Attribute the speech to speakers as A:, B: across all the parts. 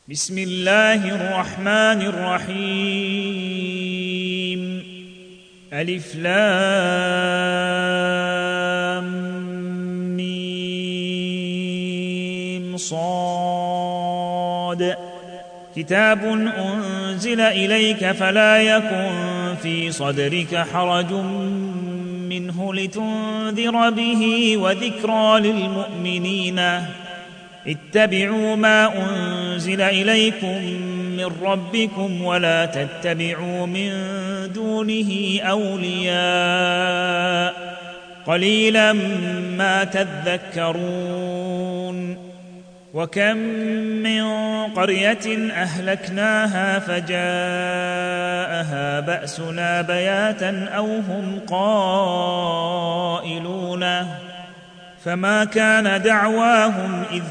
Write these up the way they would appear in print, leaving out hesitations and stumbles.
A: بسم الله الرحمن الرحيم. ألف لام ميم صاد. كتاب أنزل إليك فلا يكن في صدرك حرج منه لتنذر به وذكرى للمؤمنين. اتبعوا ما أنزل إليكم من ربكم ولا تتبعوا من دونه أولياء قليلا ما تذكرون. وكم من قرية أهلكناها فجاءها بأسنا بياتا أو هم قائلون فما كان دعواهم إذ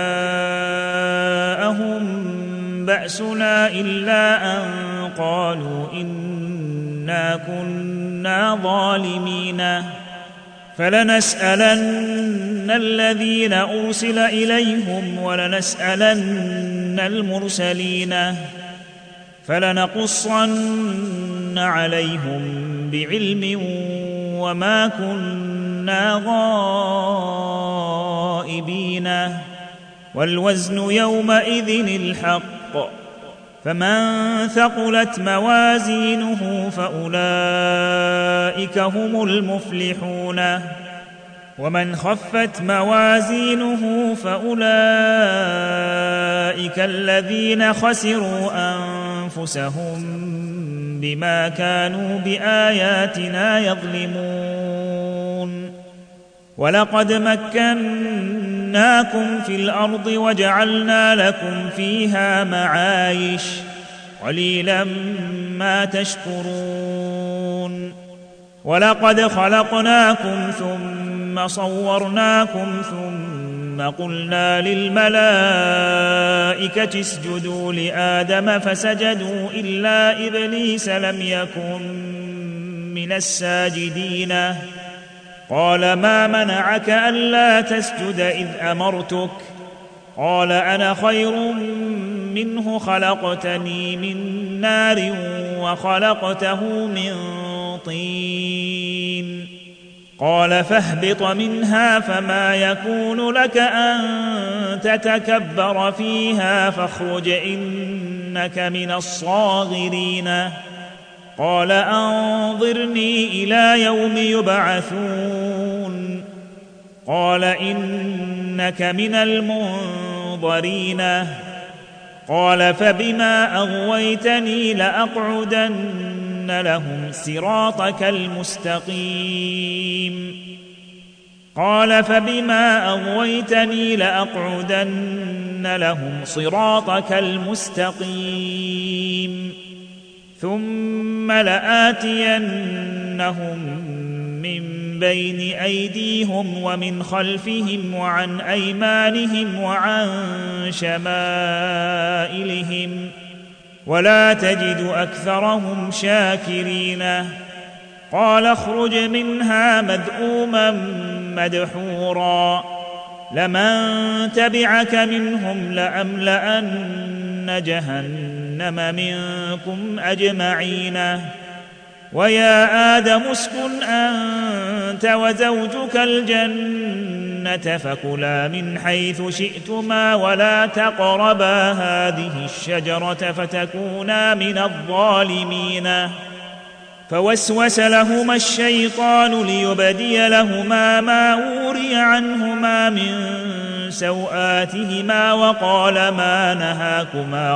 A: جاءهم بأسنا إلا أن قالوا إنا كنا ظالمين. فلنسألن الذين أرسل إليهم ولنسألن المرسلين فلنقصن عليهم بعلم وما كنا غائبين. والوزن يومئذ الحق فمن ثقلت موازينه فأولئك هم المفلحون ومن خفت موازينه فأولئك الذين خسروا أنفسهم بما كانوا بآياتنا يظلمون. ولقد مكناكم في الأرض وجعلنا لكم فيها معايش قليلا ما تشكرون. ولقد خلقناكم ثم صورناكم ثم قلنا للملائكة اسجدوا لآدم فسجدوا إلا إبليس لم يكن من الساجدين. قال ما منعك ألا تسجد إذ أمرتك؟ قال أنا خير منه خلقتني من نار وخلقته من طين. قال فاهبط منها فما يكون لك أن تتكبر فيها فاخرج إنك من الصاغرين. قال أنظرني إلى يوم يبعثون. قال إنك من المنظرين. قال فبما أغويتني لأقعدن لهم صراطك المستقيم. قال فبما أغويتني لأقعدن لهم صراطك المستقيم ثم لآتينهم من بين أيديهم ومن خلفهم وعن أيمانهم وعن شمائلهم ولا تجد أكثرهم شاكرين. قال اخرج منها مذءوما مدحورا لمن تبعك منهم لأملأن جهنم منكم أجمعين. ويا آدم اسكن أنت وزوجك الجنة فكلا من حيث شئتما ولا تقربا هذه الشجرة فتكونا من الظالمين. فوسوس لهما الشيطان ليبدي لهما ما وري عنهما من سوآتهما وقال ما نهاكما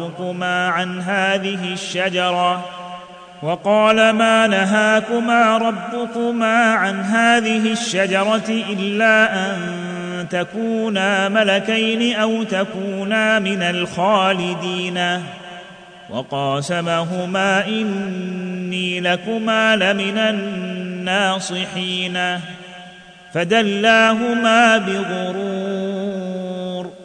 A: ربكما عن هذه الشجرة إلا أن تكونا ملكين أو تكونا من الخالدين. وقاسمهما إني لكما لمن الناصحين. فدلاهما بغرور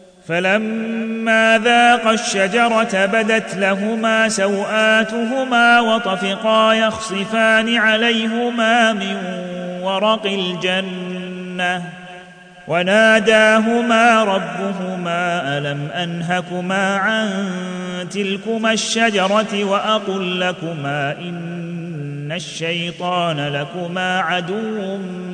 A: فلما ذاقا الشجرة بدت لهما سوآتهما وطفقا يخصفان عليهما من ورق الجنة وناداهما ربهما ألم أنهكما عن تلكما الشجرة وأقل لكما إن الشيطان لكما عدو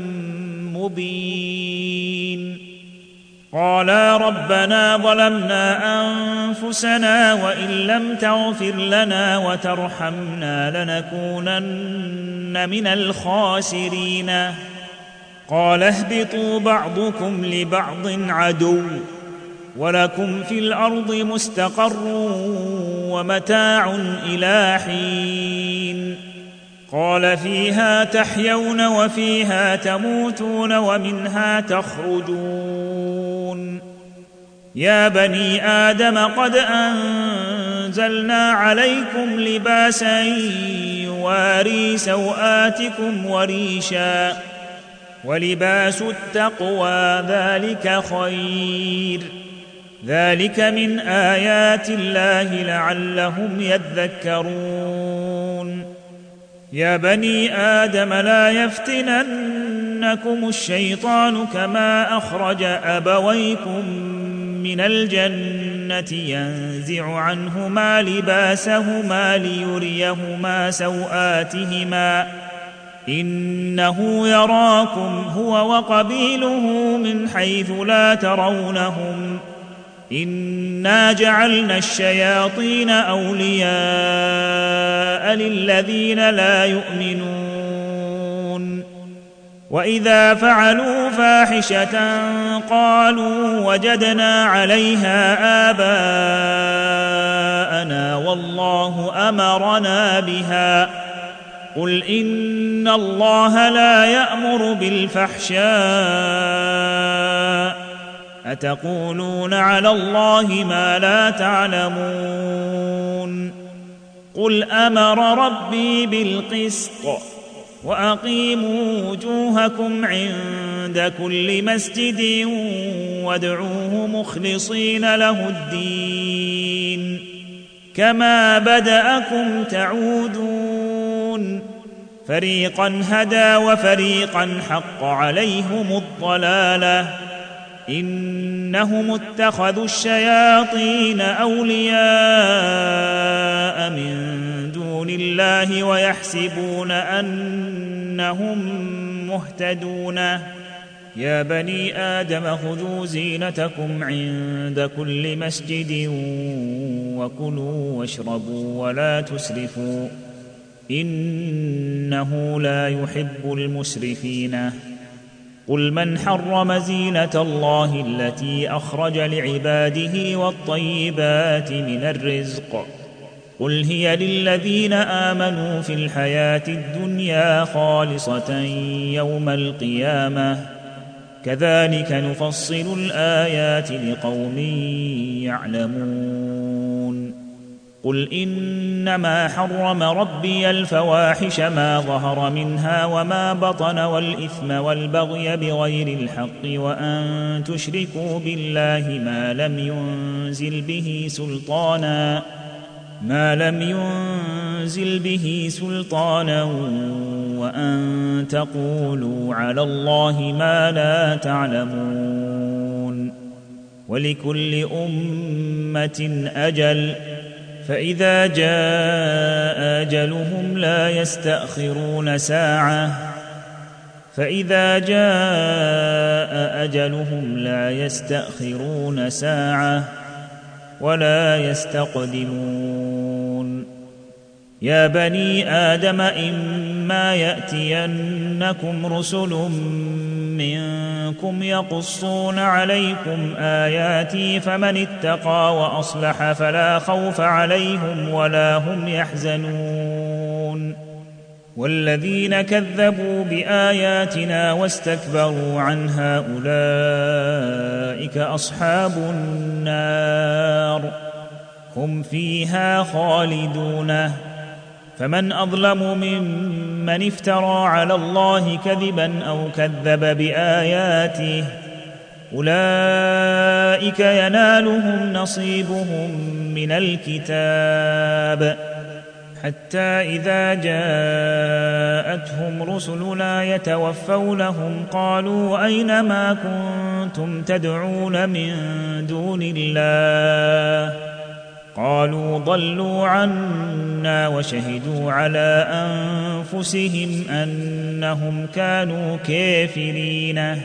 A: مبين قالا ربنا ظلمنا أنفسنا وإن لم تغفر لنا وترحمنا لنكونن من الخاسرين قال اهبطوا بعضكم لبعض عدو ولكم في الأرض مستقر ومتاع إلى حين قال فيها تحيون وفيها تموتون ومنها تخرجون يا بني آدم قد أنزلنا عليكم لباسا يواري سوآتكم وريشا ولباس التقوى ذلك خير ذلك من آيات الله لعلهم يذكرون يا بني آدم لا يفتننكم الشيطان كما أخرج أبويكم من الجنة ينزع عنهما لباسهما ليريهما سوآتهما إنه يراكم هو وقبيله من حيث لا ترونهم إنا جعلنا الشياطين أولياء للذين لا يؤمنون وإذا فعلوا فاحشة قالوا وجدنا عليها آباءنا والله أمرنا بها قل إن الله لا يأمر بالفحشاء أتقولون على الله ما لا تعلمون قل أمر ربي بالقسط وأقيموا وجوهكم عند كل مسجد وادعوه مخلصين له الدين كما بدأكم تعودون فريقا هدى وفريقا حق عليهم الضلالة إنهم اتخذوا الشياطين أولياء من دون الله ويحسبون أنهم مهتدون يا بني آدم خذوا زينتكم عند كل مسجد وكلوا واشربوا ولا تسرفوا إنه لا يحب المسرفين قل من حرم زينة الله التي أخرج لعباده والطيبات من الرزق قل هي للذين آمنوا في الحياة الدنيا خالصة يوم القيامة كذلك نفصل الآيات لقوم يعلمون قل إنما حرم ربي الفواحش ما ظهر منها وما بطن والإثم والبغي بغير الحق وأن تشركوا بالله ما لم ينزل به سلطانا وأن تقولوا على الله ما لا تعلمون ولكل أمة أجل فإذا جاء أجلهم لا يستأخرون ساعة ولا يستقدمون يا بني آدم إما يأتينكم رسل منكم يقصون عليكم آياتي فمن اتقى وأصلح فلا خوف عليهم ولا هم يحزنون والذين كذبوا بآياتنا واستكبروا عنها أولئك أصحاب النار هم فيها خالدون فمن أظلم ممن افترى على الله كذبا أو كذب بآياته أولئك ينالهم نصيبهم من الكتاب حتى إذا جاءتهم رسلنا يتوفونهم قالوا أين ما كنتم تدعون من دون الله قالوا ضلوا عنا وشهدوا على أنفسهم أنهم كانوا كافرين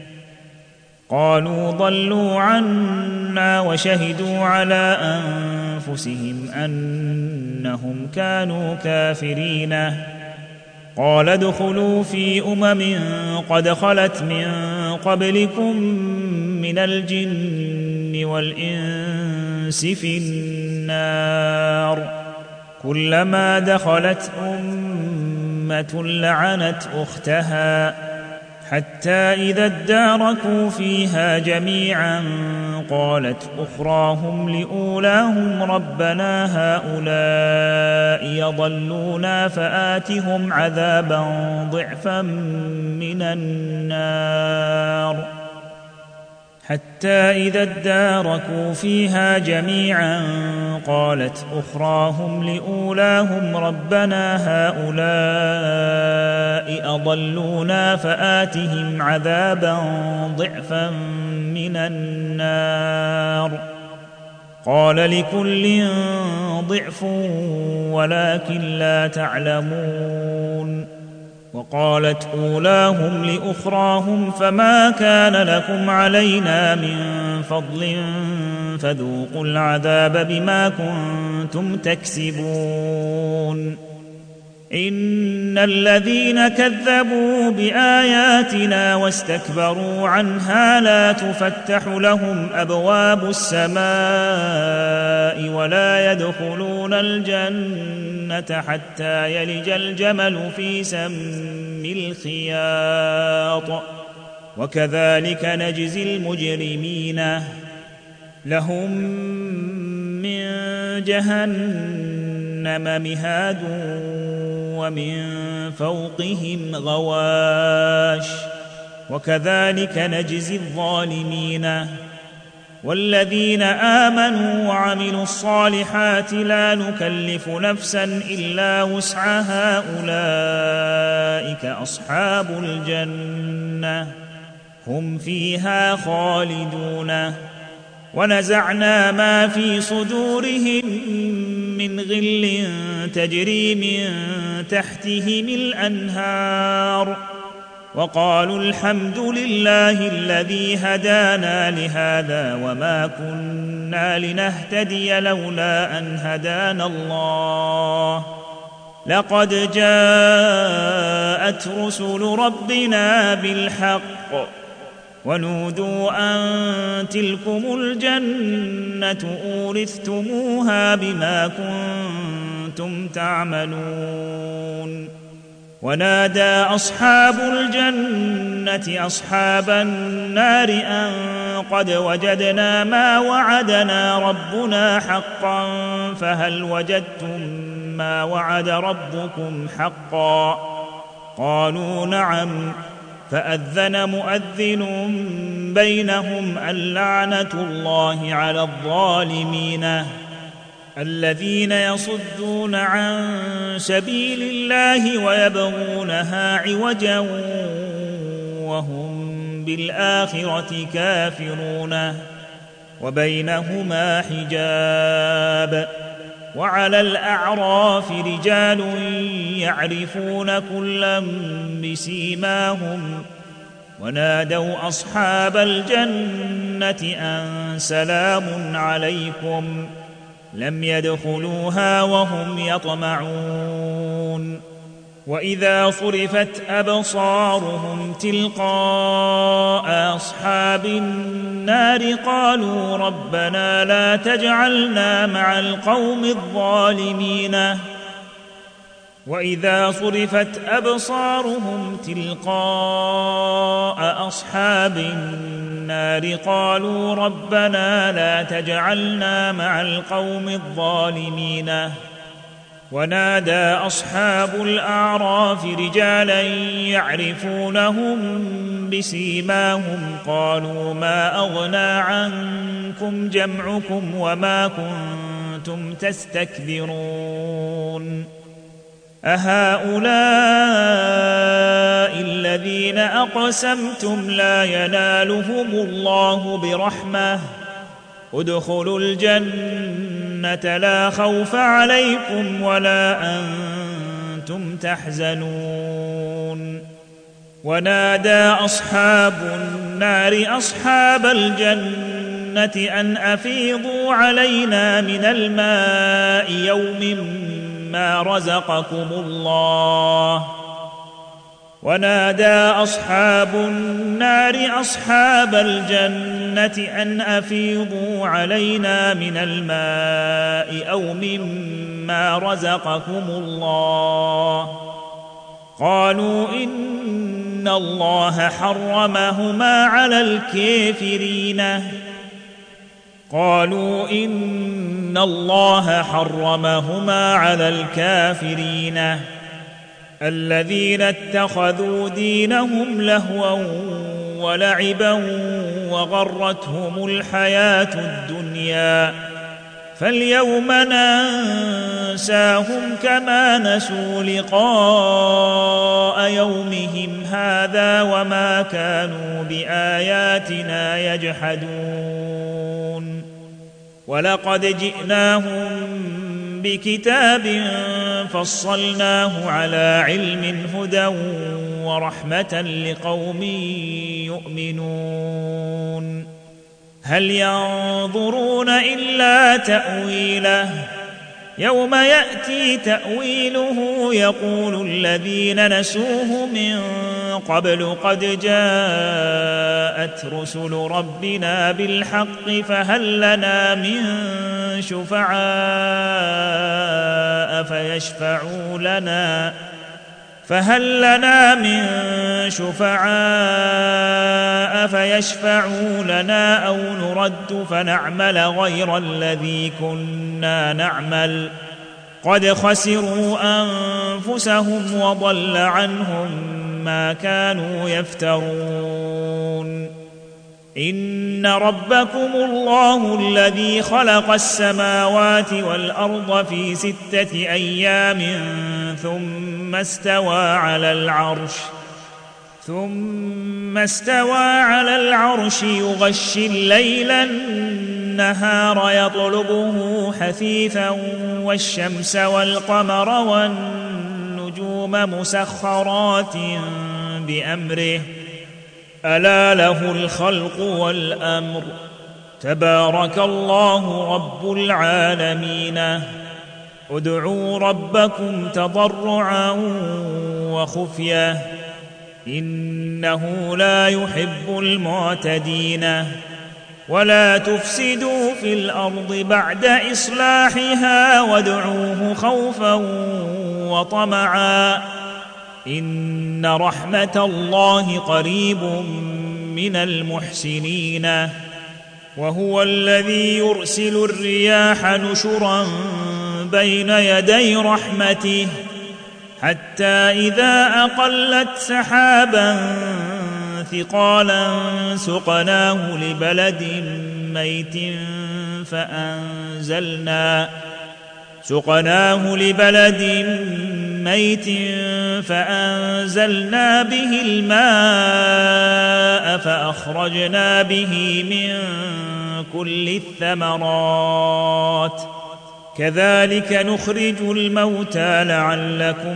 A: قالوا ضلوا عنا وشهدوا على أنفسهم أنهم كانوا كافرين قال ادخلوا في قد خلت من قبلكم من الجن والإنس في النار كلما دخلت أمة لعنت أختها حتى إذا اداركوا فيها جميعا قالت أخراهم لأولاهم ربنا هؤلاء يضلونا فآتهم عذابا ضعفا من النار حتى إذا اداركوا فيها جميعا قالت أخراهم لأولاهم ربنا هؤلاء أضلونا فآتهم عذابا ضعفا من النار قال لكل ضعف ولكن لا تعلمون وقالت أولاهم لأخراهم فما كان لكم علينا من فضل فذوقوا العذاب بما كنتم تكسبون إن الذين كذبوا بآياتنا واستكبروا عنها لا تفتح لهم أبواب السماء ولا يدخلون الجنة حتى يلج الجمل في سم الخياط وكذلك نجزي المجرمين لهم من جهنم مهاد ومن فوقهم غواش وكذلك نجزي الظالمين والذين آمنوا وعملوا الصالحات لا نكلف نفسا إلا وسعها أولئك أصحاب الجنة هم فيها خالدون ونزعنا ما في صدورهم من غل تجري من تحتهم الأنهار وقالوا الحمد لله الذي هدانا لهذا وما كنا لنهتدي لولا أن هدانا الله لقد جاءت رسل ربنا بالحق ونودوا أن تلكم الجنة أورثتموها بما كنتم تعملون ونادى أصحاب الجنة أصحاب النار أن قد وجدنا ما وعدنا ربنا حقا فهل وجدتم ما وعد ربكم حقا قالوا نعم فأذن مؤذن بينهم اللعنة الله على الظالمين الذين يصدون عن سبيل الله ويبغونها عوجا وهم بالآخرة كافرون وبينهما حجاب وعلى الأعراف رجال يعرفون كلا بسيماهم ونادوا أصحاب الجنة أن سلام عليكم لم يدخلوها وهم يطمعون وإذا صرفت أبصارهم تلقاء أصحاب النار قالوا ربنا لا تجعلنا مع القوم الظالمين وإذا صرفت أبصارهم تلقاء أصحاب النار قالوا ربنا لا تجعلنا مع القوم الظالمين ونادى أصحاب الأعراف رجالا يعرفونهم بسيماهم قالوا ما أغنى عنكم جمعكم وما كنتم تستكبرون أهؤلاء الذين أقسمتم لا ينالهم الله برحمة ادخلوا الجنة لا خوف عليكم ولا أنتم تحزنون ونادى أصحاب النار أصحاب الجنة أن أفيضوا علينا من الماء يوم ما رزقكم الله ونادى أصحاب النار أصحاب الجنة أن أفيضوا علينا من الماء أو مما رزقكم الله قالوا إن الله حرمهما على الكافرين الذين اتخذوا دينهم لهوا ولعبا وغرتهم الحياة الدنيا فاليوم ننساهم كما نسوا لقاء يومهم هذا وما كانوا بآياتنا يجحدون ولقد جئناهم بكتاب فصلناه على علم هدى ورحمة لقوم يؤمنون هل ينظرون إلا تأويله يوم يأتي تأويله يقول الذين نسوه من قبل قد جاءت رسل ربنا بالحق فهل لنا من شفعاء فيشفعوا لنا أو نرد فنعمل غير الذي كنا نعمل قد خسروا أنفسهم وضل عنهم ما كانوا يفترون إن ربكم الله الذي خلق السماوات والأرض في 6 أيام ثم استوى على العرش يغشي الليل النهار يطلبه حثيثا والشمس والقمر والنجوم مسخرات بأمره ألا له الخلق والأمر تبارك الله رب العالمين ادعوا ربكم تضرعا وخفية إنه لا يحب المعتدين ولا تفسدوا في الأرض بعد إصلاحها وادعوه خوفا وطمعا إن رحمة الله قريب من المحسنين وهو الذي يرسل الرياح نشرا بين يدي رحمته حتى إذا أقلت سحابا ثقالا سقناه لبلد ميت فأنزلنا به الماء فأخرجنا به من كل الثمرات كذلك نخرج الموتى لعلكم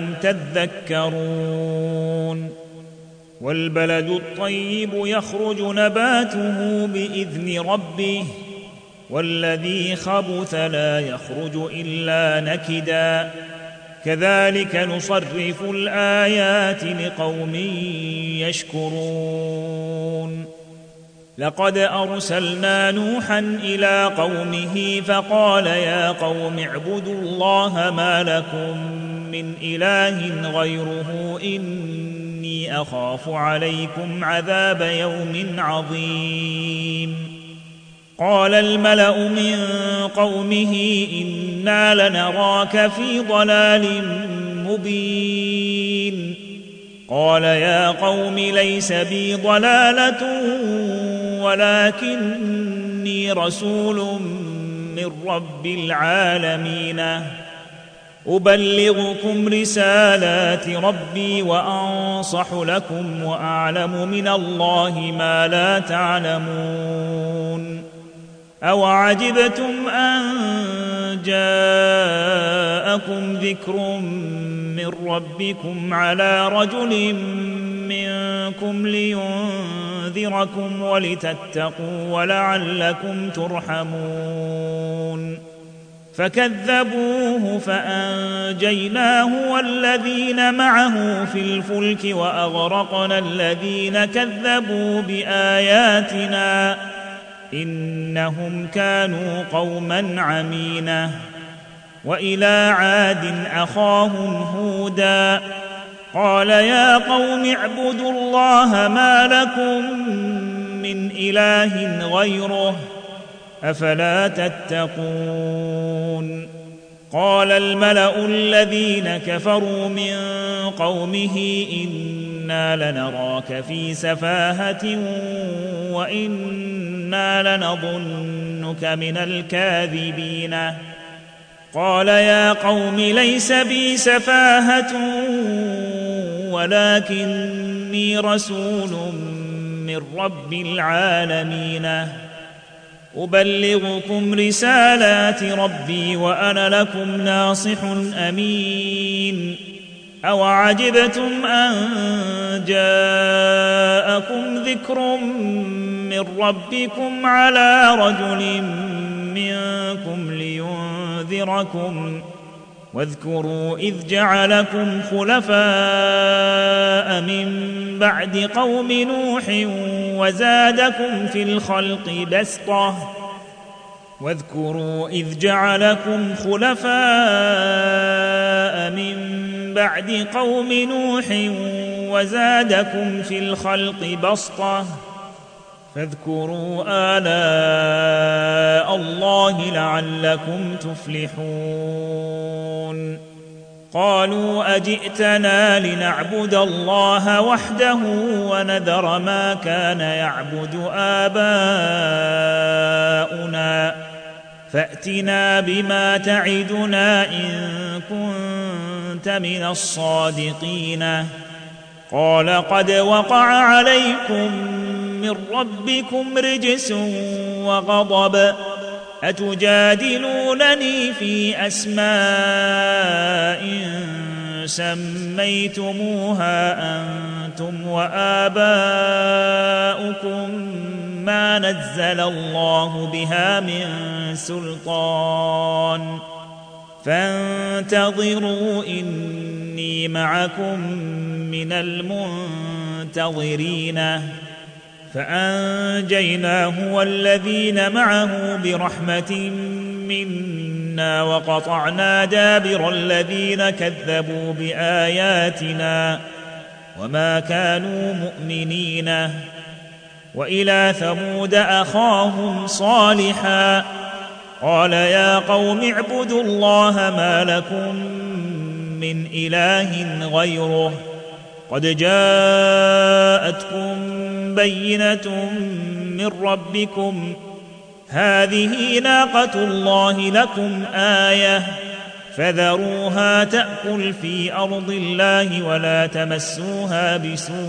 A: تذكرون والبلد الطيب يخرج نباته بإذن ربه والذي خبث لا يخرج إلا نكدا كذلك نصرف الآيات لقوم يشكرون لقد أرسلنا نوحا إلى قومه فقال يا قوم اعبدوا الله ما لكم من إله غيره إني أخاف عليكم عذاب يوم عظيم قال الملأ من قومه إنا لنراك في ضلال مبين قال يا قوم ليس بي ضلالة ولكني رسول من رب العالمين أبلغكم رسالات ربي وأنصح لكم وأعلم من الله ما لا تعلمون أوعجبتم أن جاءكم ذكر من ربكم على رجل منكم لينذركم ولتتقوا ولعلكم ترحمون فكذبوه فأنجيناه والذين معه في الفلك وأغرقنا الذين كذبوا بآياتنا إنهم كانوا قوما عمين وإلى عاد أخاهم هودا قال يا قوم اعبدوا الله ما لكم من إله غيره أفلا تتقون قال الملأ الذين كفروا من قومه إنا لنراك في سفاهة وإنا لنظنك من الكاذبين قال يا قوم ليس بي سفاهة ولكني رسول من رب العالمين أبلغكم رسالات ربي وأنا لكم ناصح أمين أوعجبتم أن جاءكم ذكر من ربكم على رجل منكم لينذركم واذكروا إذ جعلكم خلفاء من بعد قوم نوح وزادكم في الخلق بسطة واذكروا إذ جعلكم خلفاء من بعد قوم نوح وزادكم في الخلق بسطة فاذكروا آلاء الله لعلكم تفلحون قالوا أجئتنا لنعبد الله وحده ونذر ما كان يعبد آباؤنا فأتنا بما تعدنا إن كنت من الصادقين قال قد وقع عليكم من ربكم رجس وغضب أتجادلونني في أسماء سميتموها أنتم وآباؤكم ما نزل الله بها من سلطان فانتظروا إني معكم من المنتظرين فأنجيناه والذين معه برحمة منا وقطعنا دابر الذين كذبوا بآياتنا وما كانوا مؤمنين وإلى ثمود أخاهم صالحا قال يا قوم اعبدوا الله ما لكم من إله غيره قد جاءتكم بينة من ربكم هذه ناقة الله لكم آية فذروها تأكل في أرض الله ولا تمسوها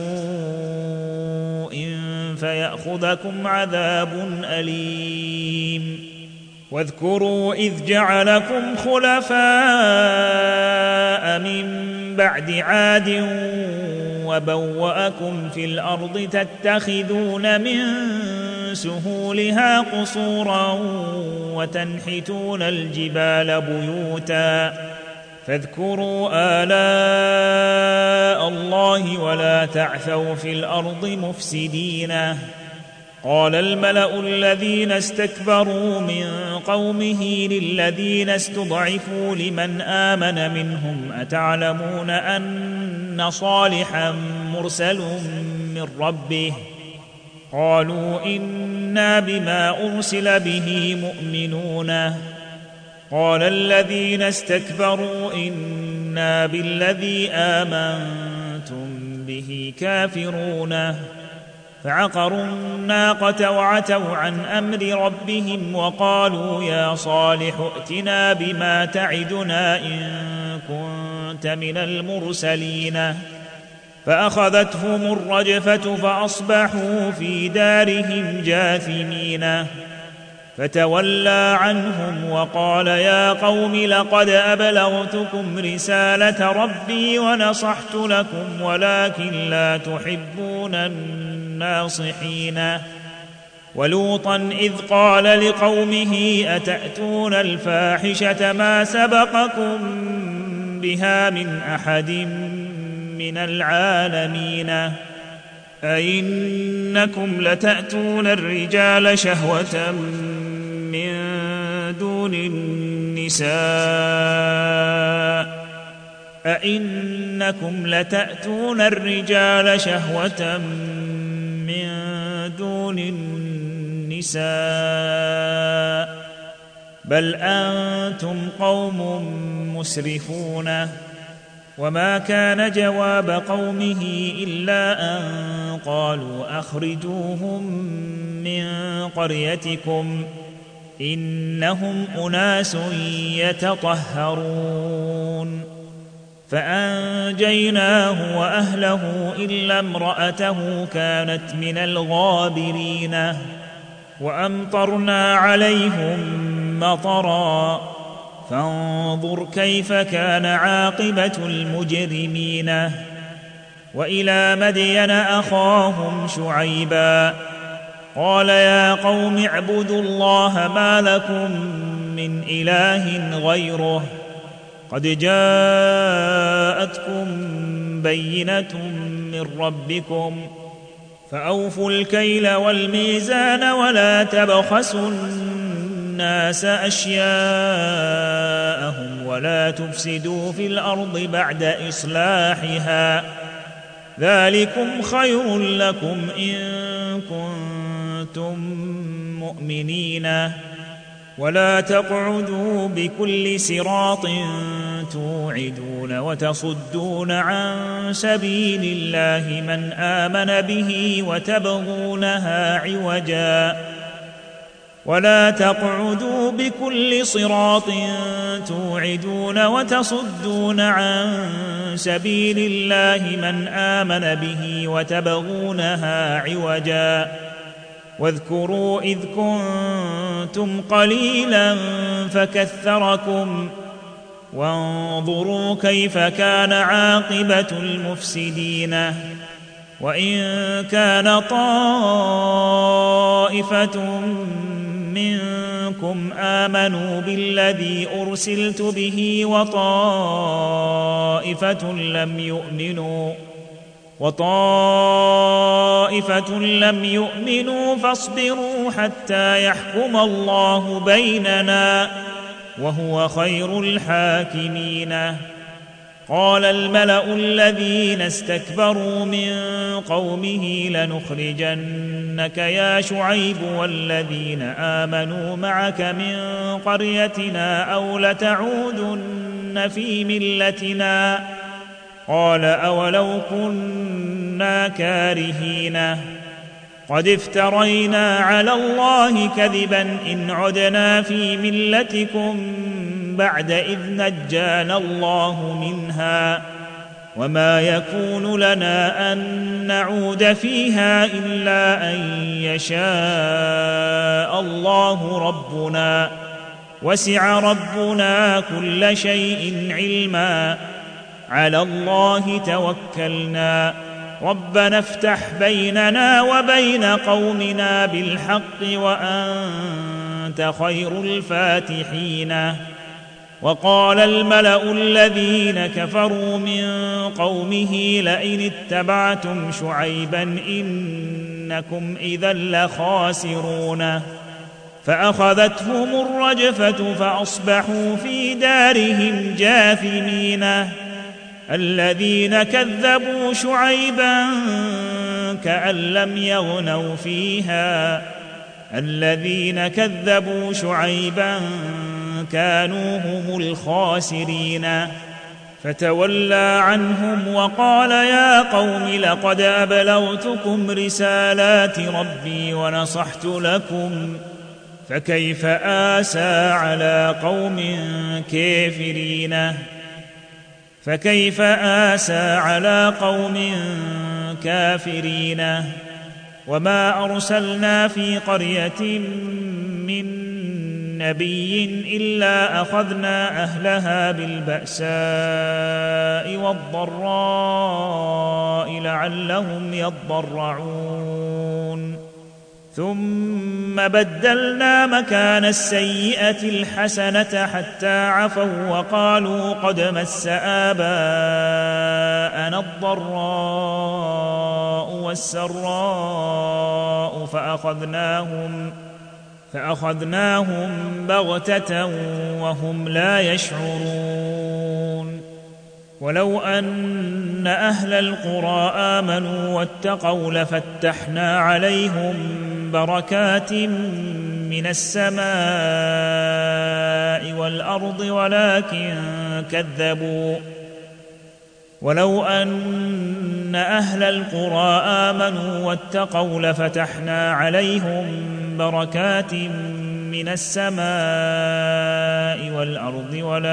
A: بسوء فيأخذكم عذاب أليم واذكروا إذ جعلكم خلفاء من بعد عاد وبوأكم في الأرض تتخذون من سهولها قصورا وتنحتون الجبال بيوتا فاذكروا آلاء الله ولا تعثوا في الأرض مفسدين قال الملأ الذين استكبروا من قومه للذين استضعفوا لمن آمن منهم أتعلمون أن صالحا مرسل من ربه قالوا إنا بما أرسل به مؤمنون قال الذين استكبروا إنا بالذي آمنتم به كافرون فعقروا الناقة وعتوا عن أمر ربهم وقالوا يا صالح ائتنا بما تعدنا إن كنت من المرسلين فأخذتهم الرجفة فأصبحوا في دارهم جاثمين فتولى عنهم وقال يا قوم لقد أبلغتكم رسالة ربي ونصحت لكم ولكن لا تحبون الناصحين ولوطا إذ قال لقومه أتأتون الفاحشة ما سبقكم بها من أحد من العالمين أئنكم لتأتون الرجال شهوة من دون النساء أئنكم لتأتون الرجال شهوة من دون النساء بل أنتم قوم مسرفون وما كان جواب قومه إلا أن قالوا أخرجوهم من قريتكم إنهم أناس يتطهرون فأنجيناه وأهله إلا امرأته كانت من الغابرين وأمطرنا عليهم مطرا فانظر كيف كان عاقبة المجرمين وإلى مدين أخاهم شعيبا قال يا قوم اعبدوا الله ما لكم من إله غيره قد جاءتكم بينة من ربكم فأوفوا الكيل والميزان ولا تبخسوا الناس أشياءهم ولا تفسدوا في الأرض بعد إصلاحها ذلكم خير لكم إن كنتم مؤمنين ولا تقعدوا بكل صراط توعدون وتصدون عن سبيل الله من آمن به وتبغونها عوجا ولا تقعدوا بكل صراط توعدون وتصدون عن سبيل الله من آمن به وتبغونها عوجا واذكروا إذ كنتم قليلا فكثركم وانظروا كيف كان عاقبة المفسدين وإن كان طائفة منكم آمنوا بالذي أرسلت به وطائفة لم يؤمنوا فاصبروا حتى يحكم الله بيننا وهو خير الحاكمين قال الملأ الذين استكبروا من قومه لنخرجنك يا شعيب والذين آمنوا معك من قريتنا أو لتعودن في ملتنا قال أولو كنا كارهين قد افترينا على الله كذبا إن عدنا في ملتكم بعد إذ نجانا الله منها وما يكون لنا أن نعود فيها إلا أن يشاء الله ربنا وسع ربنا كل شيء علما على الله توكلنا ربنا افتح بيننا وبين قومنا بالحق وأنت خير الفاتحين وقال الملأ الذين كفروا من قومه لئن اتبعتم شعيبا إنكم إذا لخاسرون فأخذتهم الرجفة فأصبحوا في دارهم جاثمين الذين كذبوا شعيبا كأن لم يغنوا فيها الذين كذبوا شعيبا كانوا هم الخاسرين فتولى عنهم وقال يا قوم لقد أبلغتكم رسالات ربي ونصحت لكم فكيف آسى على قوم كافرين وما أرسلنا في قرية من نبي إلا أخذنا أهلها بالبأساء والضراء لعلهم يضرعون ثم بدلنا مكان السيئة الحسنة حتى عفوا وقالوا قد مس آباءنا الضراء والسراء فأخذناهم بغتة وهم لا يشعرون ولو أن أهل القرى آمنوا واتقوا لفتحنا عليهم بركات من السماء والأرض ولو أن أهل القرى آمنوا واتقوا لفتحنا عليهم بركات من السماء والأرض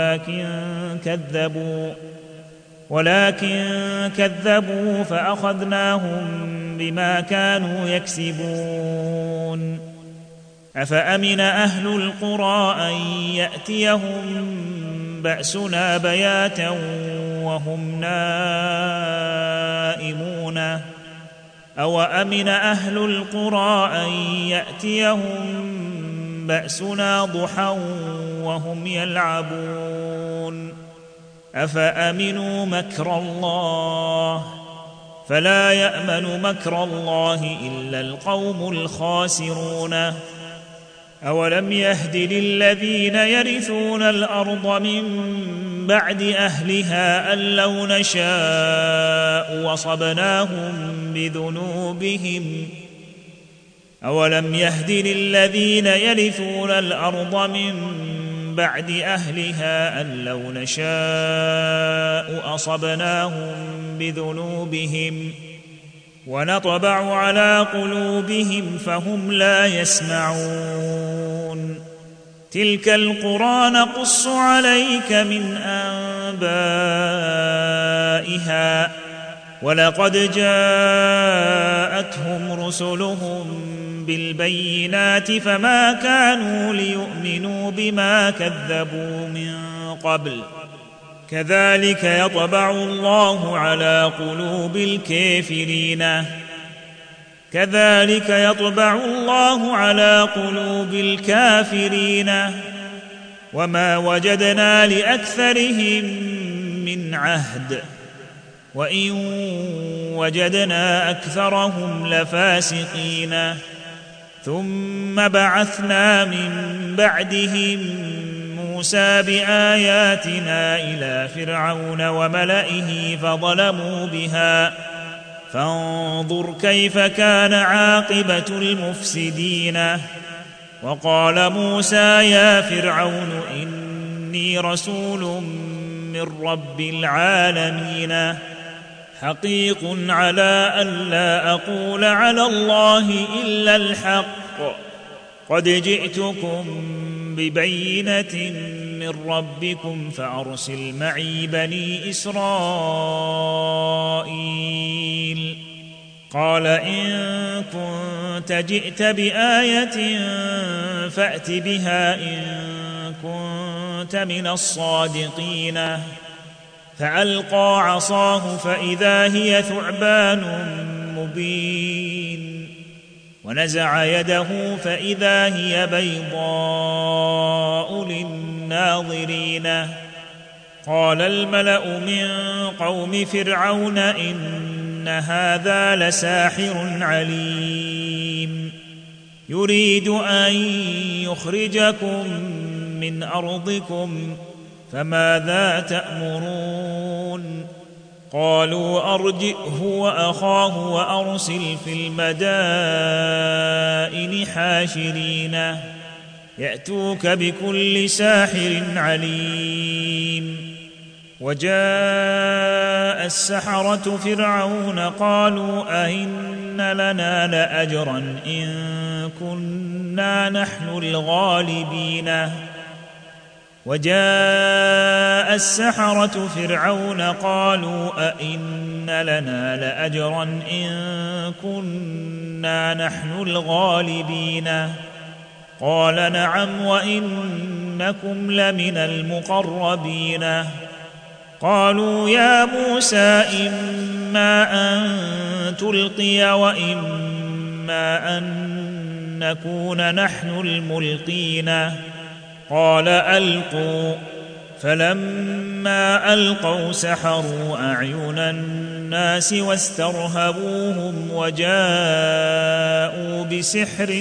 A: ولكن كذبوا فأخذناهم بما كانوا يكسبون أفأمن أهل القرى أن يأتيهم بأسنا بياتا وهم نائمون أوأمن أهل القرى أن يأتيهم بأسنا ضحى وهم يلعبون أفأمنوا مكر الله فلا يأمن مكر الله إلا القوم الخاسرون أولم يهد للذين يرثون الأرض من بعد أهلها أن لو نشاء أصبناهم بذنوبهم ونطبع على قلوبهم فهم لا يسمعون تلك القرى نقص عليك من أنبائها ولقد جاءتهم رسلهم بالبينات فما كانوا ليؤمنوا بما كذبوا من قبل كذلك يطبع الله على قلوب الكافرين وما وجدنا لأكثرهم من عهد وإن وجدنا أكثرهم لفاسقين ثم بعثنا من بعدهم موسى بآياتنا إلى فرعون وملئه فظلموا بها فانظر كيف كان عاقبة المفسدين وقال موسى يا فرعون إني رسول من رب العالمين حقيق على ألا أقول على الله إلا الحق قد جئتكم ببينة من ربكم فأرسل معي بني إسرائيل قال إن كنت جئت بآية فأت بها إن كنت من الصادقين فألقى عصاه فإذا هي ثعبان مبين ونزع يده فإذا هي بيضاء للناظرين قال الملأ من قوم فرعون إن هذا لساحر عليم يريد أن يخرجكم من أرضكم فماذا تأمرون قالوا أرجئه وأخاه وأرسل في المدائن حاشرين يأتوك بكل ساحر عليم وجاء السحرة فرعون قالوا أئن لنا لأجرا إن كنا نحن الغالبين وجاء السحرة فرعون قالوا أئن لنا لأجرا إن كنا نحن الغالبين قال نعم وإنكم لمن المقربين قالوا يا موسى إما أن تلقي وإما أن نكون نحن الملقين قال ألقوا فلما ألقوا سحروا أعين الناس واسترهبوهم وجاءوا بسحر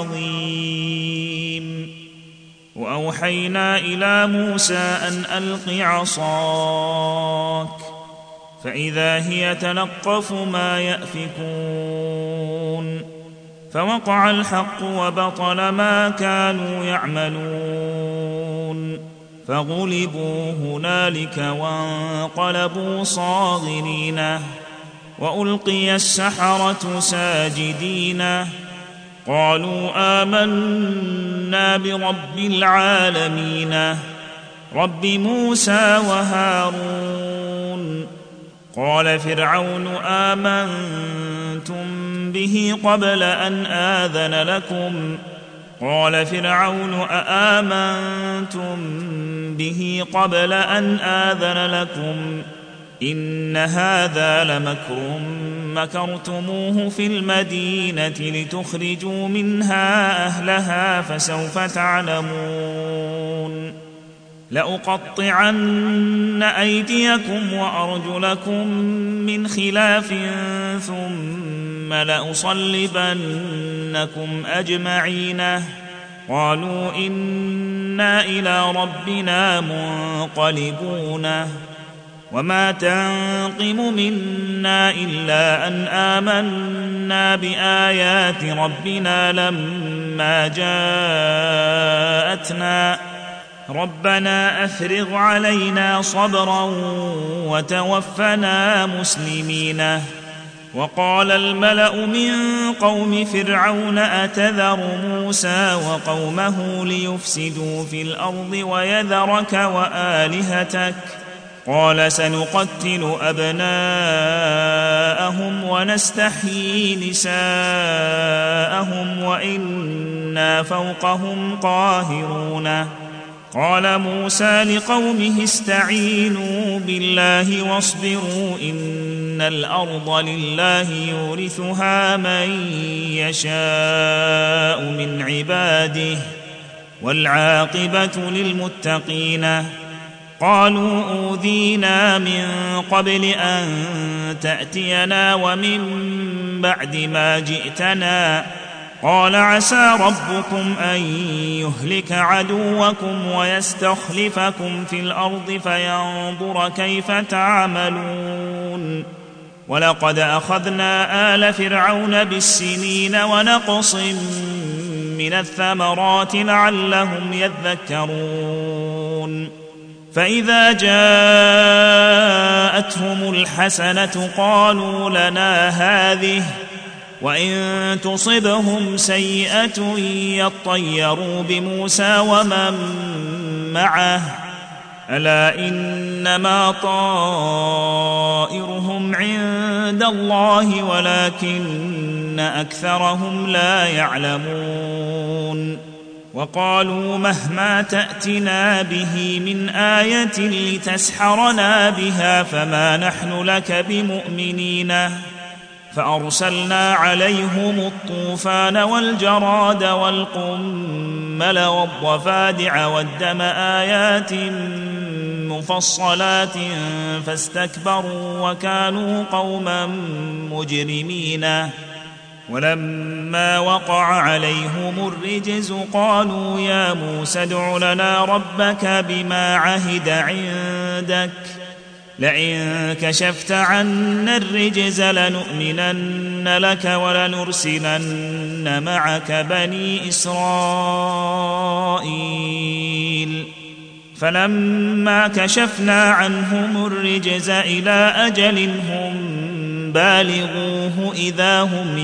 A: عظيم وأوحينا إلى موسى أن ألق عصاك فإذا هي تلقف ما يأفكون فوقع الحق وبطل ما كانوا يعملون فغلبوا هنالك وانقلبوا صاغرين وألقي السحرة ساجدين قالوا آمنا برب العالمين رب موسى وهارون قال فرعون آمنتم به قبل أن آذن لكم قال فرعون أآمنتم به قبل أن آذن لكم إن هذا لمكر مكرتموه في المدينة لتخرجوا منها أهلها فسوف تعلمون لأقطعن أيديكم وأرجلكم من خلاف ثم لأصلبنكم أجمعين قالوا إنا إلى ربنا منقلبون وما تنقم منا إلا أن آمنا بآيات ربنا لما جاءتنا ربنا أفرغ علينا صبرا وتوفنا مسلمين وقال الملأ من قوم فرعون أتذر موسى وقومه ليفسدوا في الأرض ويذرك وآلهتك قال سنقتل أبناءهم ونستحيي نساءهم وإنا فوقهم قاهرون قال موسى لقومه استعينوا بالله واصبروا إن الأرض لله يورثها من يشاء من عباده والعاقبة للمتقين قالوا أوذينا من قبل أن تأتينا ومن بعد ما جئتنا قال عسى ربكم أن يهلك عدوكم ويستخلفكم في الأرض فينظر كيف تعملون ولقد أخذنا آل فرعون بالسنين ونقص من الثمرات لعلهم يذكرون فإذا جاءتهم الحسنة قالوا لنا هذه وإن تصبهم سيئة يطيروا بموسى ومن معه ألا إنما طائرهم عند الله ولكن أكثرهم لا يعلمون وقالوا مهما تأتنا به من آية لتسحرنا بها فما نحن لك بمؤمنين فأرسلنا عليهم الطوفان والجراد والقمل والضفادع والدم آيات مفصلات فاستكبروا وكانوا قوما مجرمين ولما وقع عليهم الرجز قالوا يا موسى ادع لنا ربك بما عهد عندك لئن كشفت عنا الرجز لنؤمنن لك ولنرسلن معك بني إسرائيل فلما كشفنا عنهم الرجز إلى أجل هم بالغوه إذا هم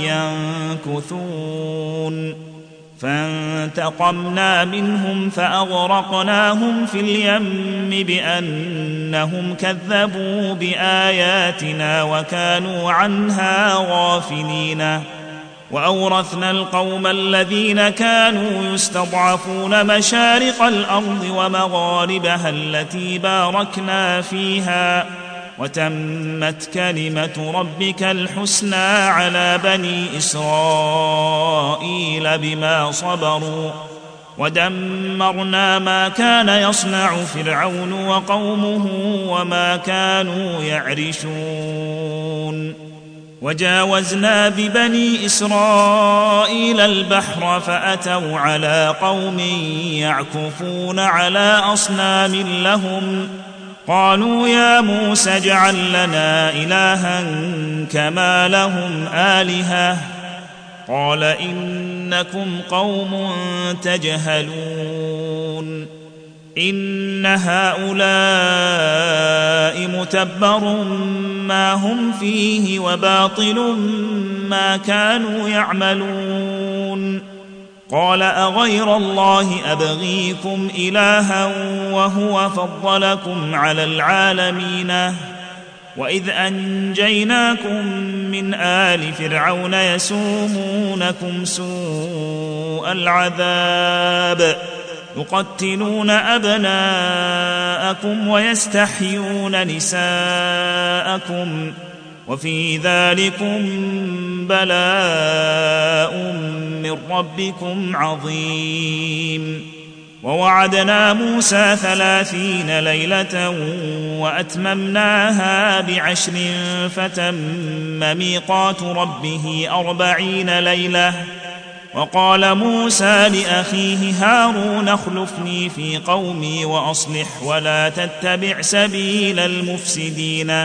A: ينكثون فانتقمنا منهم فأغرقناهم في اليم بأنهم كذبوا بآياتنا وكانوا عنها غافلين وأورثنا القوم الذين كانوا يستضعفون مشارق الأرض ومغاربها التي باركنا فيها وتمت كلمة ربك الحسنى على بني إسرائيل بما صبروا ودمرنا ما كان يصنع فرعون وقومه وما كانوا يعرشون وجاوزنا ببني إسرائيل البحر فأتوا على قوم يعكفون على أصنام لهم قالوا يا موسى اجعل لنا إلها كما لهم آلهة قال إنكم قوم تجهلون إن هؤلاء متبر ما هم فيه وباطل ما كانوا يعملون قال أغير الله أبغيكم إلها وهو فضلكم على العالمين وإذ أنجيناكم من آل فرعون يسومونكم سوء العذاب يقتلون أبناءكم ويستحيون نساءكم وفي ذلكم بلاء من ربكم عظيم ووعدنا موسى 30 ليلة وأتممناها ب10 فتم ميقات ربه 40 ليلة وقال موسى لأخيه هارون اخلفني في قومي وأصلح ولا تتبع سبيل المفسدين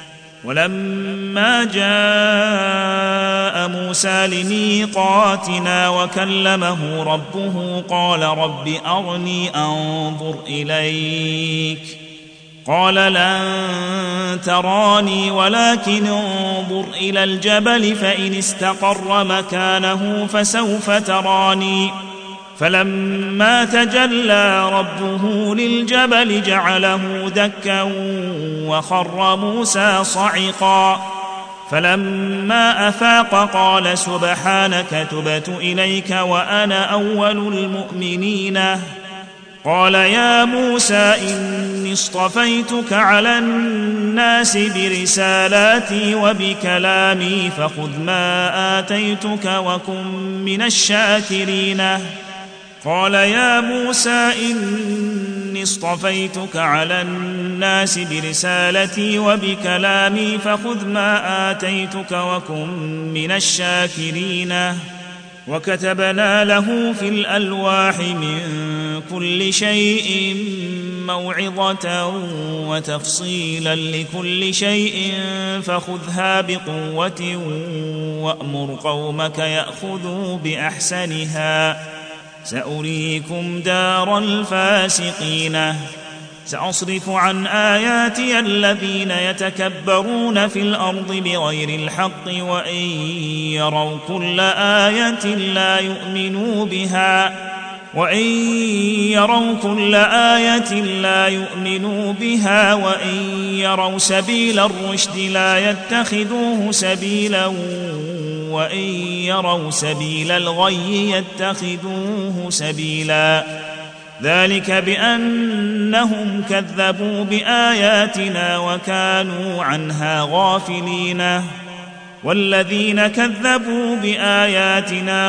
A: ولما جاء موسى لميقاتنا وكلمه ربه قال رب أرني أنظر إليك قال لن تراني ولكن انظر إلى الجبل فإن استقر مكانه فسوف تراني فلما تجلى ربه للجبل جعله دكا وخر موسى صعقا فلما أفاق قال سبحانك تبت إليك وأنا أول المؤمنين قال يا موسى إني اصطفيتك على الناس برسالاتي وبكلامي فخذ ما آتيتك وكن من الشاكرين قال يا موسى إني اصطفيتك على الناس برسالتي وبكلامي فخذ ما آتيتك وكن من الشاكرين وكتبنا له في الألواح من كل شيء موعظة وتفصيلا لكل شيء فخذها بقوة وأمر قومك يأخذوا بأحسنها سأريكم دار الفاسقين سأصرف عن آياتي الذين يتكبرون في الأرض بغير الحق وإن يروا كل آية لا يؤمنوا بها وإن يروا سبيل الرشد لا يتخذوه سبيلا وإن يروا سبيل الغي يتخذوه سبيلا ذلك بأنهم كذبوا بآياتنا وكانوا عنها غافلين والذين كذبوا بآياتنا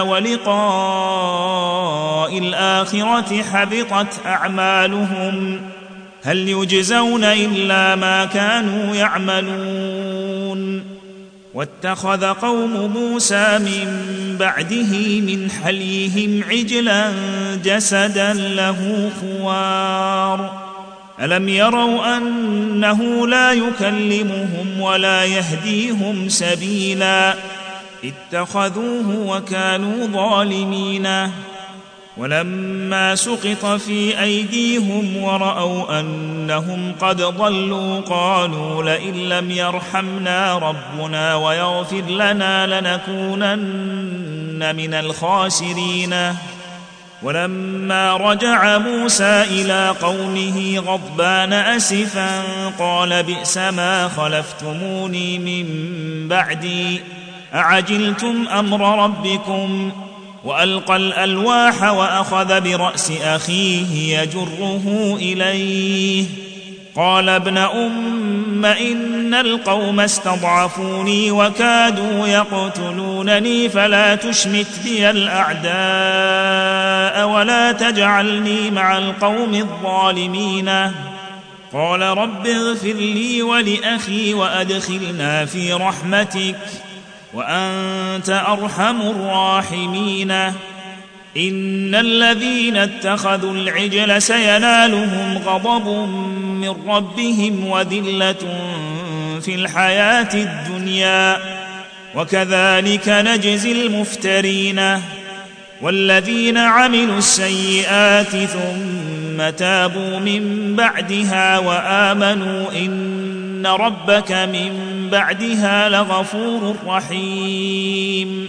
A: ولقاء الآخرة حبطت أعمالهم هل يجزون إلا ما كانوا يعملون واتخذ قوم موسى من بعده من حليهم عجلا جسدا له خوار ألم يروا أنه لا يكلمهم ولا يهديهم سبيلا اتخذوه وكانوا ظالمين ولما سقط في أيديهم ورأوا أنهم قد ضلوا قالوا لئن لم يرحمنا ربنا ويغفر لنا لنكونن من الخاسرين. ولما رجع موسى إلى قومه غضبان أسفا قال بئس ما خلفتموني من بعدي أعجلتم أمر ربكم. وألقى الألواح وأخذ برأس أخيه يجره إليه قال ابن أم إن القوم استضعفوني وكادوا يقتلونني فلا تشمت بي الأعداء ولا تجعلني مع القوم الظالمين. قال رب اغفر لي ولأخي وأدخلنا في رحمتك وأنت أرحم الراحمين. إن الذين اتخذوا العجل سينالهم غضب من ربهم وذلة في الحياة الدنيا وكذلك نجزي المفترين. والذين عملوا السيئات ثم تابوا من بعدها وآمنوا إن ربك من بعدها لغفور رحيم.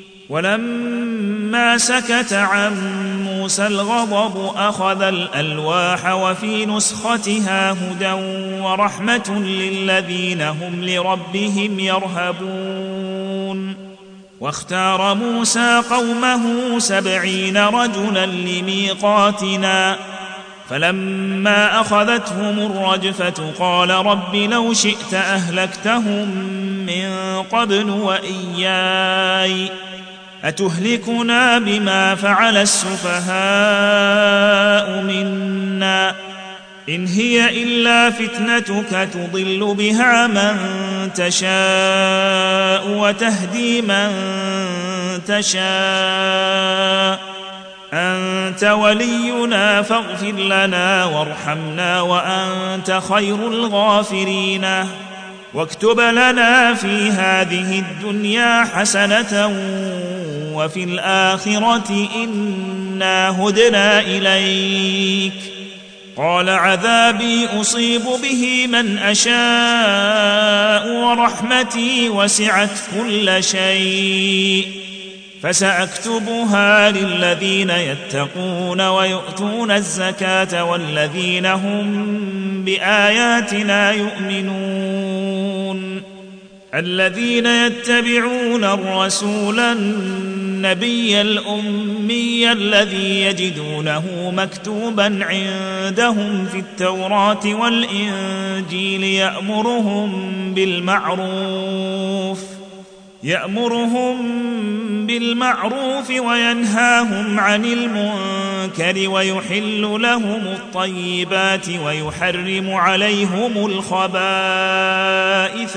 A: ولما سكت عن موسى الغضب أخذ الألواح وفي نسختها هدى ورحمة للذين هم لربهم يرهبون. واختار موسى قومه 70 رجلا لميقاتنا فلما أخذتهم الرجفة قال رب لو شئت أهلكتهم من قبل وإياي أتهلكنا بما فعل السفهاء منا إن هي إلا فتنتك تضل بها من تشاء وتهدي من تشاء أنت ولينا فاغفر لنا وارحمنا وأنت خير الغافرين. واكتب لنا في هذه الدنيا حسنة وفي الآخرة إنا هدنا إليك. قال عذابي أصيب به من أشاء ورحمتي وسعت كل شيء فسأكتبها للذين يتقون ويؤتون الزكاة والذين هم بآياتنا يؤمنون. الذين يتبعون الرسول النبي الأمي الذي يجدونه مكتوبا عندهم في التوراة والإنجيل يأمرهم بالمعروف وينهاهم عن المنكر ويحل لهم الطيبات ويحرم عليهم الخبائث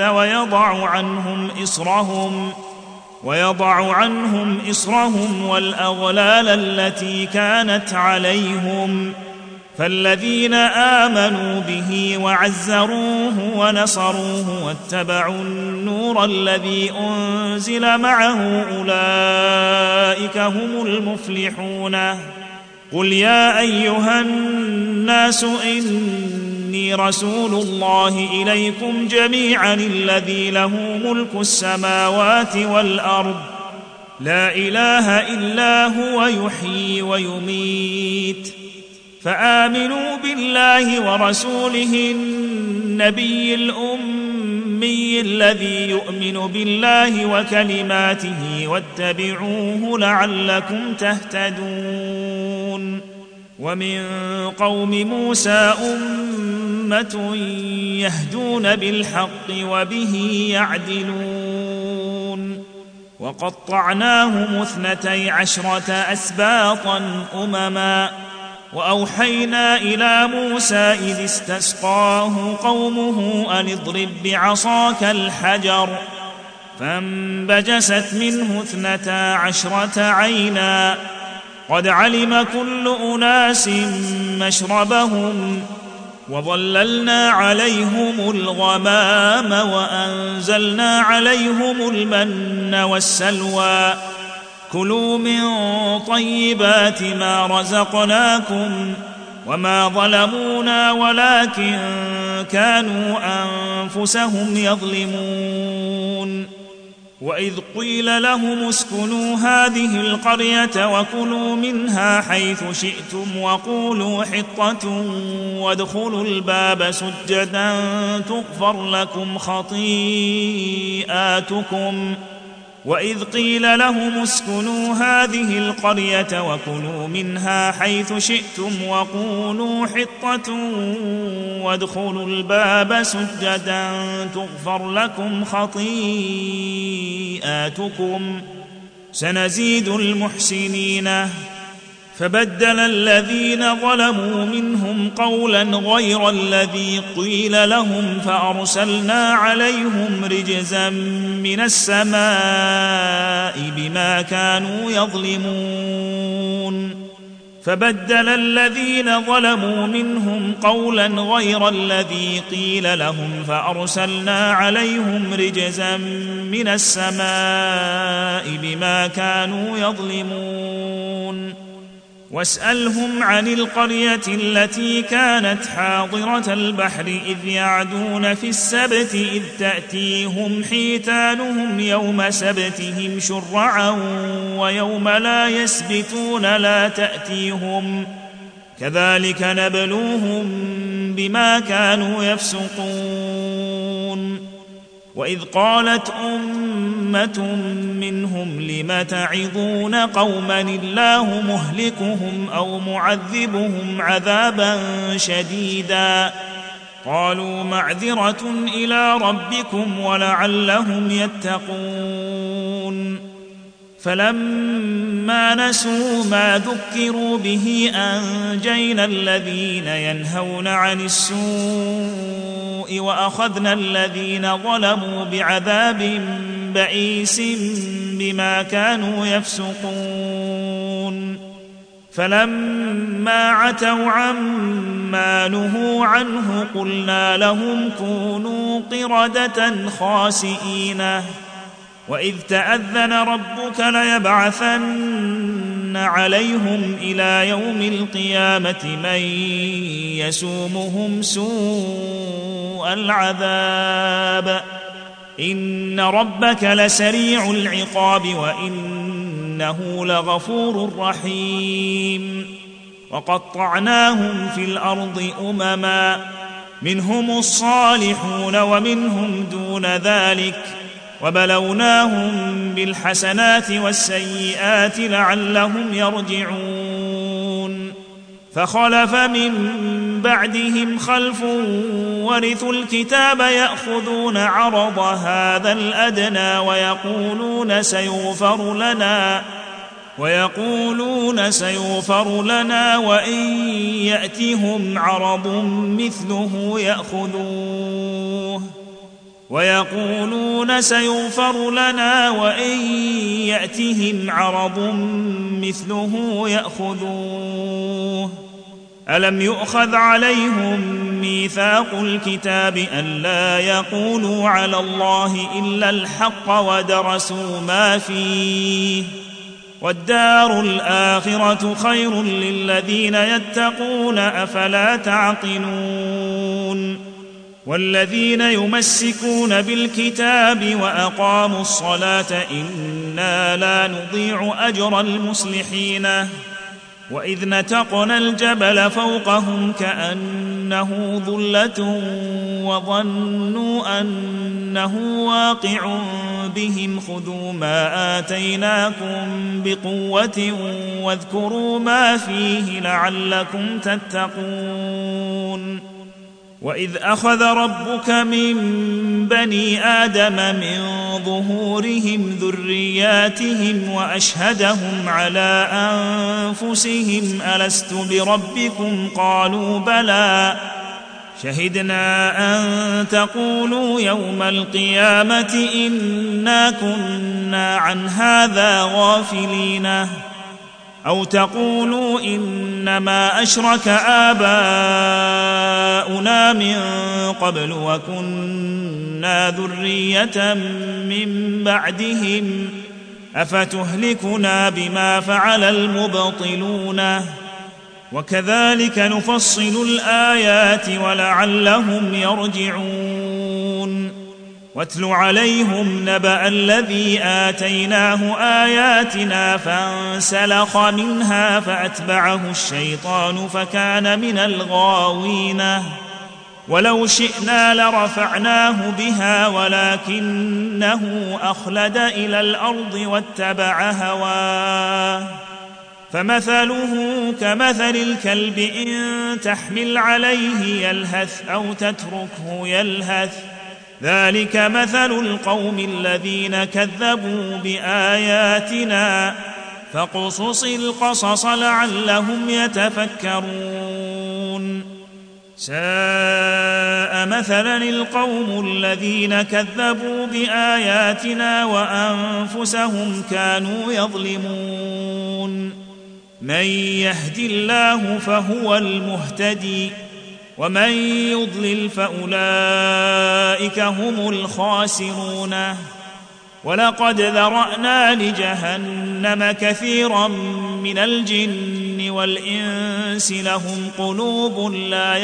A: ويضع عنهم إصرهم والأغلال التي كانت عليهم. فالذين آمنوا به وعزروه ونصروه واتبعوا النور الذي أنزل معه أولئك هم المفلحون. قل يا أيها الناس إني رسول الله إليكم جميعا الذي له ملك السماوات والأرض لا إله إلا هو يحيي ويميت. فآمنوا بالله ورسوله النبي الأمي الذي يؤمن بالله وكلماته واتبعوه لعلكم تهتدون. ومن قوم موسى أمة يهدون بالحق وبه يعدلون. وقطعناهم 12 أسباطا أمما وأوحينا إلى موسى إذ استسقاه قومه أن اضرب بعصاك الحجر فانبجست منه 12 عينا قد علم كل أناس مشربهم وظللنا عليهم الغمام وأنزلنا عليهم المن والسلوى كلوا من طيبات ما رزقناكم وما ظلمونا ولكن كانوا أنفسهم يظلمون وإذ قيل لهم اسكنوا هذه القرية وكلوا منها حيث شئتم وقولوا حطة وادخلوا الباب سجدا تغفر لكم خطيئاتكم وإذ قيل لهم اسكنوا هذه القرية وكلوا منها حيث شئتم وقولوا حطة وادخلوا الباب سجدا تغفر لكم خطيئاتكم سنزيد المحسنين فبدل الذين ظلموا منهم قولا غير الذي قيل لهم فأرسلنا عليهم رجزا من السماء بما كانوا يظلمون فبدل الذين ظلموا منهم قولا غير الذي قيل لهم فأرسلنا عليهم رجزا من السماء بما كانوا يظلمون واسألهم عن القرية التي كانت حاضرة البحر إذ يعدون في السبت إذ تأتيهم حيتانهم يوم سبتهم شرعا ويوم لا يسبتون لا تأتيهم كذلك نبلوهم بما كانوا يفسقون وإذ قالت أمة منهم لم تعظون قوما الله مهلكهم أو معذبهم عذابا شديدا قالوا معذرة إلى ربكم ولعلهم يتقون فلما نسوا ما ذكروا به أنجينا الذين ينهون عن السوء وأخذنا الذين ظلموا بعذاب بئيس بما كانوا يفسقون فلما عتوا عما نهوا عنه قلنا لهم كونوا قردة خاسئين وإذ تأذن ربك ليبعثن عليهم إلى يوم القيامة من يسومهم سوء العذاب إن ربك لسريع العقاب وإنه لغفور رحيم وقطعناهم في الأرض أمما منهم الصالحون ومنهم دون ذلك وبلوناهم بالحسنات والسيئات لعلهم يرجعون فخلف من بعدهم خلف ورثوا الكتاب يأخذون عرض هذا الأدنى ويقولون سيغفر لنا وإن يأتهم عرض مثله يأخذوه ألم يؤخذ عليهم ميثاق الكتاب ألا يقولوا على الله إلا الحق ودرسوا ما فيه والدار الآخرة خير للذين يتقون أفلا تعقلون والذين يمسكون بالكتاب وأقاموا الصلاة إنا لا نضيع أجر المصلحين وإذ نتقنا الجبل فوقهم كأنه ظلة وظنوا أنه واقع بهم خذوا ما آتيناكم بقوة واذكروا ما فيه لعلكم تتقون وإذ أخذ ربك من بني آدم من ظهورهم ذرياتهم وأشهدهم على أنفسهم ألست بربكم قالوا بلى شهدنا أن تقولوا يوم القيامة إنا كنا عن هذا غافلين أو تقولوا إنما أشرك آباؤنا من قبل وكنا ذرية من بعدهم أفتهلكنا بما فعل المبطلون وكذلك نفصل الآيات ولعلهم يرجعون واتل عليهم نبأ الذي آتيناه آياتنا فانسلخ منها فأتبعه الشيطان فكان من الغاوين ولو شئنا لرفعناه بها ولكنه أخلد إلى الأرض واتبع هواه فمثله كمثل الكلب إن تحمل عليه يلهث أو تتركه يلهث ذلك مثل القوم الذين كذبوا بآياتنا فاقصص القصص لعلهم يتفكرون ساء مثلا القوم الذين كذبوا بآياتنا وأنفسهم كانوا يظلمون من يهد الله فهو المهتدي ومن يضلل فأولئك هم الخاسرون ولقد ذرأنا لجهنم كثيرا من الجن والإنس لهم قلوب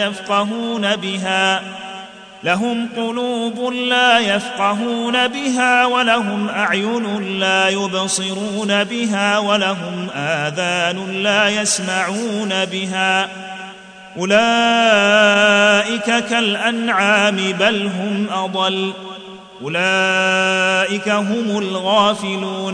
A: لا يفقهون بها ولهم أعين لا يبصرون بها ولهم آذان لا يسمعون بها أولئك كالأنعام بل هم أضل أولئك هم الغافلون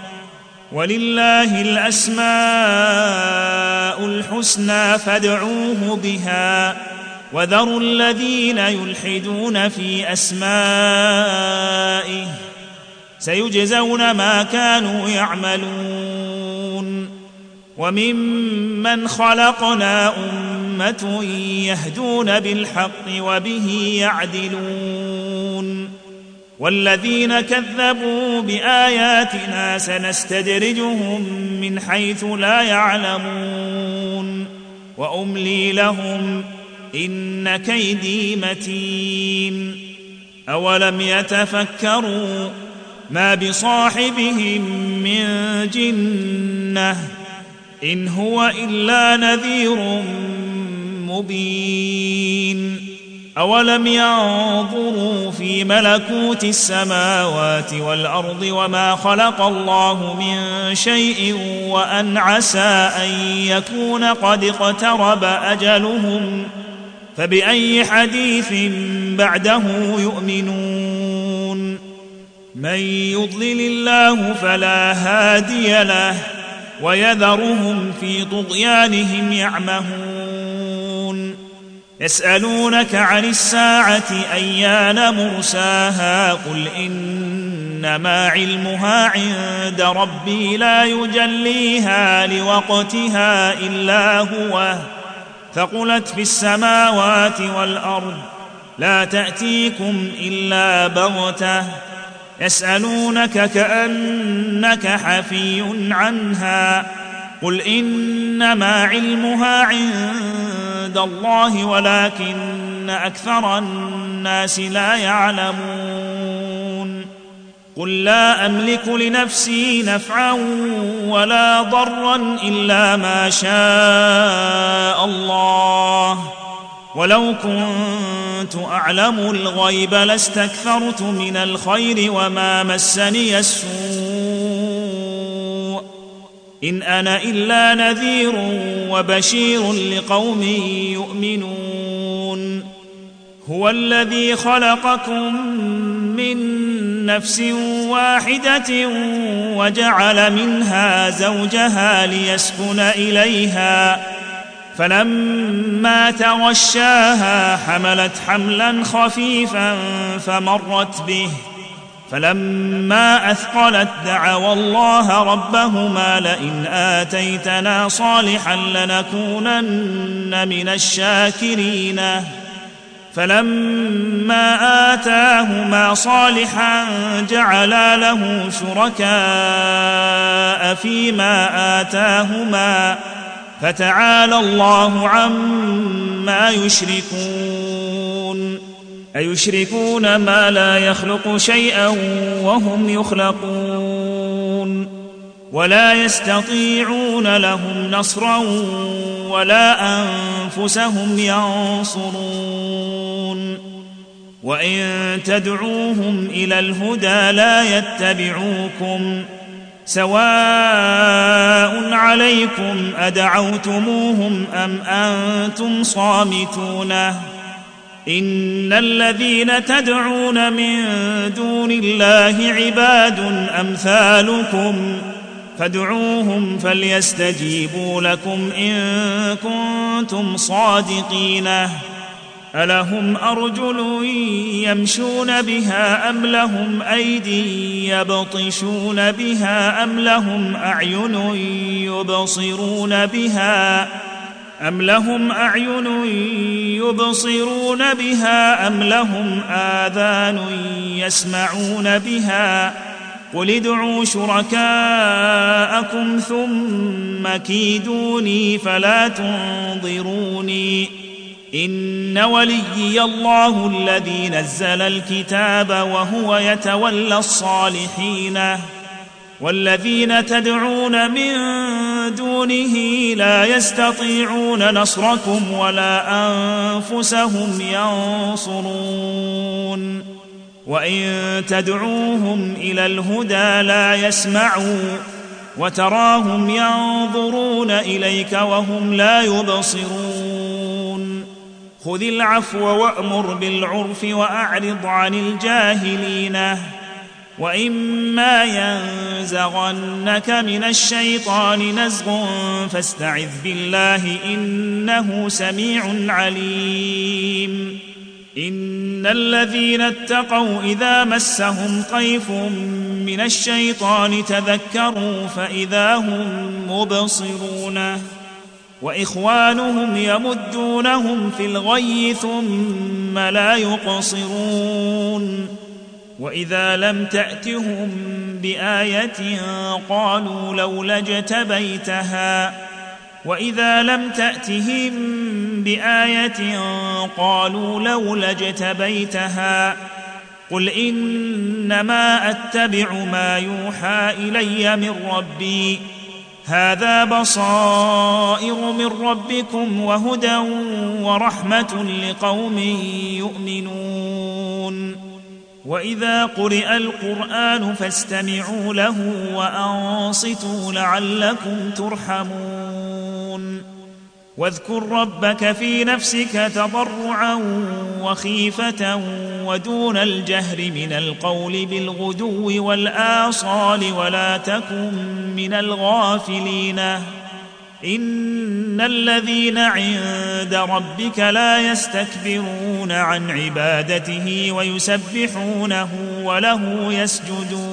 A: ولله الأسماء الحسنى فادعوه بها وذروا الذين يلحدون في أسمائه سيجزون ما كانوا يعملون وممن خلقنا أمة يهدون بالحق وبه يعدلون والذين كذبوا بآياتنا سنستدرجهم من حيث لا يعلمون وأملي لهم إن كيدي متين أولم يتفكروا ما بصاحبهم من جنة إن هو إلا نذير مبين أولم ينظروا في ملكوت السماوات والأرض وما خلق الله من شيء وأن عسى أن يكون قد اقترب أجلهم فبأي حديث بعده يؤمنون من يضلل الله فلا هادي له ويذرهم في طغيانهم يعمهون يسألونك عن الساعة أيان مرساها قل إنما علمها عند ربي لا يجليها لوقتها إلا هو ثقلت في السماوات والأرض لا تأتيكم إلا بغتة يسألونك كأنك حفي عنها قل إنما علمها عند الله ولكن أكثر الناس لا يعلمون قل لا أملك لنفسي نفعا ولا ضرا إلا ما شاء الله ولو كنت أعلم الغيب لاستكثرت من الخير وما مسني السوء إن أنا إلا نذير وبشير لقوم يؤمنون هو الذي خلقكم من نفس واحدة وجعل منها زوجها ليسكن إليها فلما تغشاها حملت حملا خفيفا فمرت به فلما أثقلت دعوا الله ربهما لئن آتيتنا صالحا لنكونن من الشاكرين فلما آتاهما صالحا جعلا له شركاء فيما آتاهما فتعالى الله عما يشركون أيشركون ما لا يخلق شيئا وهم يخلقون ولا يستطيعون لهم نصرا ولا أنفسهم ينصرون وإن تدعوهم إلى الهدى لا يتبعوكم سواء عليكم أدعوتموهم أم أنتم صامتون إن الذين تدعون من دون الله عباد أمثالكم فادعوهم فليستجيبوا لكم إن كنتم صادقين ألهم أرجل يمشون بها أم لهم أيدي يبطشون بها أم لهم أعين يبصرون بها أم لهم آذان يسمعون بها قل ادعوا شركاءكم ثم كيدوني فلا تنظروني إن وليي الله الذي نزل الكتاب وهو يتولى الصالحين والذين تدعون من دونه لا يستطيعون نصركم ولا أنفسهم ينصرون وإن تدعوهم إلى الهدى لا يسمعوا وتراهم ينظرون إليك وهم لا يبصرون خذ العفو وأمر بالعرف وأعرض عن الجاهلين وإما ينزغنك من الشيطان نزغ فاستعذ بالله إنه سميع عليم إن الذين اتقوا إذا مسهم طيف من الشيطان تذكروا فإذا هم مبصرون وإخوانهم يمدونهم في الغي ثم لا يقصرون وإذا لم تأتهم بآية قالوا لولا اجتبيتها وإذا لم تأتهم بآية قالوا لولا اجتبيتها قل إنما أتبع ما يوحى إلي من ربي هذا بصائر من ربكم وهدى ورحمة لقوم يؤمنون وإذا قرئ القرآن فاستمعوا له وأنصتوا لعلكم ترحمون واذكر ربك في نفسك تضرعا وخيفة ودون الجهر من القول بالغدو والآصال ولا تكن من الغافلين إن الذين عند ربك لا يستكبرون عن عبادته ويسبحونه وله يسجدون